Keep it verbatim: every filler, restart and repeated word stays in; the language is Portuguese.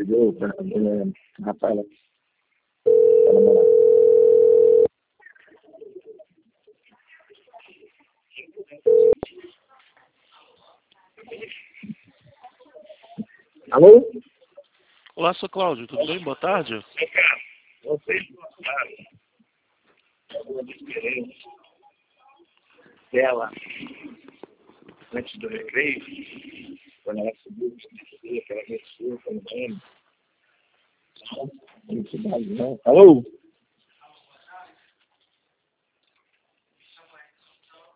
entendeu? É, Rafaela. Pra namorar. Alô? Olá, sou Cláudio, tudo bem? Boa tarde. Vocês gostaram da diferença dela antes do recreio, quando ela subiu, que ela desceu também. Não, não, não. Alô?